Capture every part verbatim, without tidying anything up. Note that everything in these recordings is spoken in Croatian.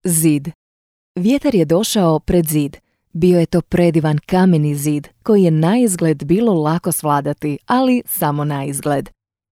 Zid. Vjetar je došao pred zid. Bio je to predivan kameni zid, koji je naizgled bilo lako svladati, ali samo naizgled.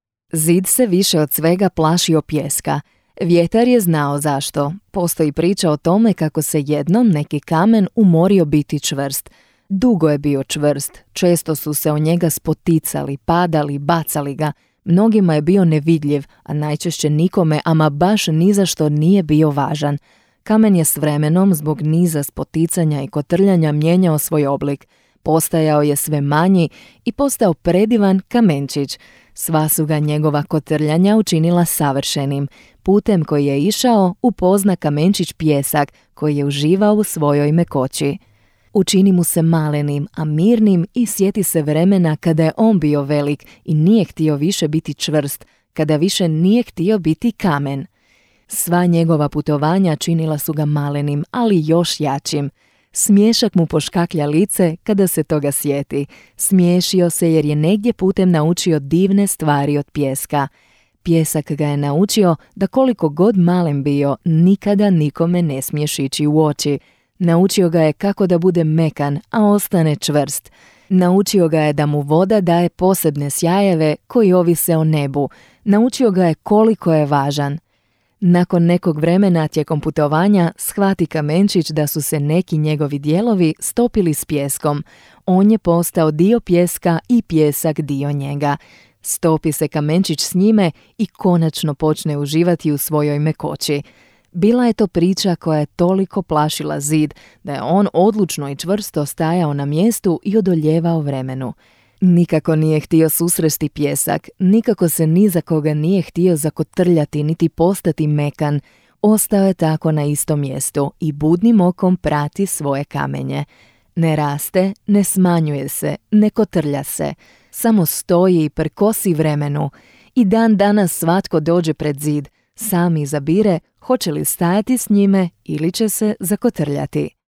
Zid se više od svega plašio pijeska. Vjetar je znao zašto. Postoji priča o tome kako se jednom neki kamen umorio biti čvrst. Dugo je bio čvrst, često su se o njega spoticali, padali, bacali ga. Mnogima je bio nevidljiv, a najčešće nikome, ama baš ni za što nije bio važan. Kamen je s vremenom, zbog niza spoticanja i kotrljanja, mijenjao svoj oblik. Postajao je sve manji i postao predivan kamenčić. Sva su ga njegova kotrljanja učinila savršenim. Putem koji je išao upozna kamenčić pijesak, koji je uživao u svojoj mekoći. Učini mu se malenim, a mirnim i sjeti se vremena kada je on bio velik i nije htio više biti čvrst, kada više nije htio biti kamen. Sva njegova putovanja činila su ga malenim, ali još jačim. Smiješak mu poškaklja lice kada se toga sjeti. Smiješio se jer je negdje putem naučio divne stvari od pijeska. Pijesak ga je naučio da koliko god malen bio, nikada nikome ne smiješ ići u oči. Naučio ga je kako da bude mekan, a ostane čvrst. Naučio ga je da mu voda daje posebne sjajeve koji ovise o nebu. Naučio ga je koliko je važan. Nakon nekog vremena tijekom putovanja shvati kamenčić da su se neki njegovi dijelovi stopili s pijeskom. On je postao dio pijeska i pijesak dio njega. Stopi se kamenčić s njime i konačno počne uživati u svojoj mekoći. Bila je to priča koja je toliko plašila zid da je on odlučno i čvrsto stajao na mjestu i odoljevao vremenu. Nikako nije htio susresti pijesak, nikako se ni za koga nije htio zakotrljati niti postati mekan. Ostao je tako na istom mjestu i budnim okom prati svoje kamenje. Ne raste, ne smanjuje se, ne kotrlja se. Samo stoji i prkosi vremenu. I dan danas svatko dođe pred zid. Sam izabire hoće li stajati s njime ili će se zakotrljati.